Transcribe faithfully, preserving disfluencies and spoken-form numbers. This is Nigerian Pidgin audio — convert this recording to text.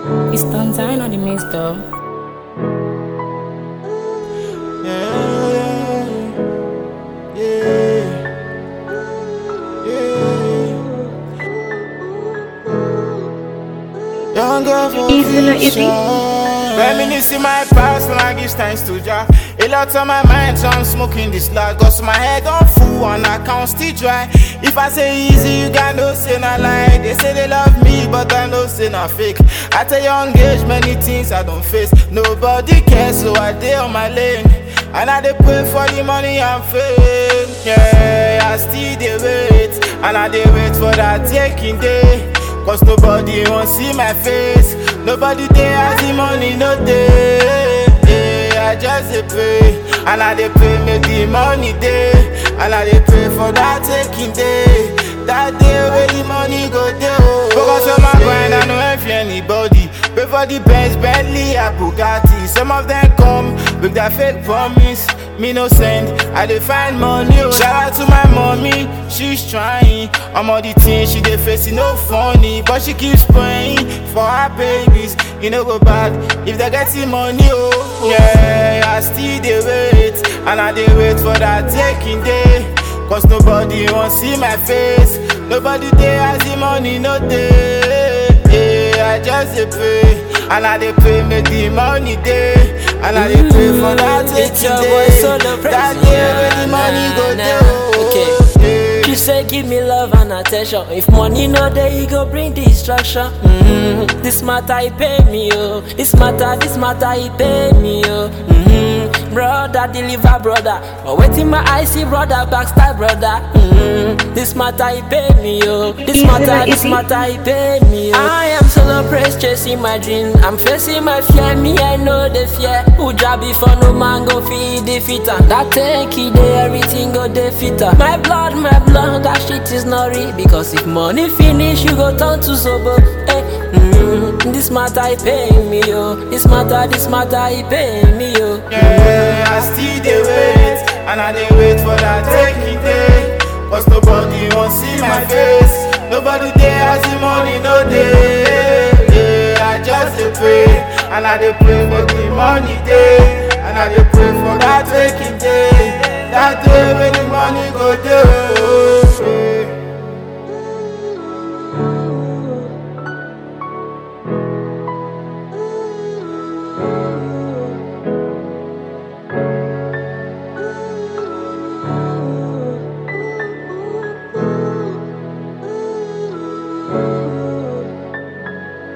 It's Tanzania on the mix though. Yeah, yeah, yeah. Young girl for vision. Reminiscing my past like it's thanks to Jah. A lot on my mind, so I'm smoking this lot. Cause my head on full and I can't still dry. If I say easy, you got no say not lie. They say they love me, but I know say not fake. At a young age, many things I don't face. Nobody cares, so I dey on my lane. And I dey pray for the money and fame. Yeah, I still dey wait. And I dey wait for that taking day. Cause nobody won't see my face. Nobody there has the money, no day. I just dey pray, and I dey pray make the money day, and I dey pray for that taking day, that day where the money go dey. Focus on my grind, I no envy anybody. Pray for the Benz, Bentley, and Bugatti. Some of them come with that fake promise, me no send. I dey find money. Oh. Shout out to my mommy, she's trying. I'm all the things she dey facing, no funny, but she keeps praying for her babies. You know go bad if they getting money. Oh. Yeah, I still dey wait, and I dey wait for that taking day. Cause nobody won't see my face. Nobody there has the money, no day. Yeah, I just dey pray, and I dey pray make the money day, and I dey pray for that taking day, that day where the money go dey. Okay. She say give me love and attention. If money no dey, he go bring distraction. Mm-hmm. This matter he pay me, oh. This matter, this matter he pay me, oh. Mm-hmm. Brother deliver brother, but waiting my eyes see brother backstab brother. Mm-hmm. This matter he pay me, oh. This matter, this matter he pay me, oh. I am solo praise chasing my dream. I'm facing my fear, me I know the fear. Who job before no man go feed defeat her. That take it day, everything go defeat her. My blood, my blood, that shit is not real. Because if money finish, you go turn to sober. Hey, mm, this matter he pay me, oh. This matter, this matter he pay me, oh. Yeah, I still dey wait, and I dey wait for that taking day. Cause nobody won't see my face. Nobody there has the money, no day. Yeah, I just dey pray, and I dey pray for the money day, and I dey pray for that taking day, that day when the money go dey. Thank you.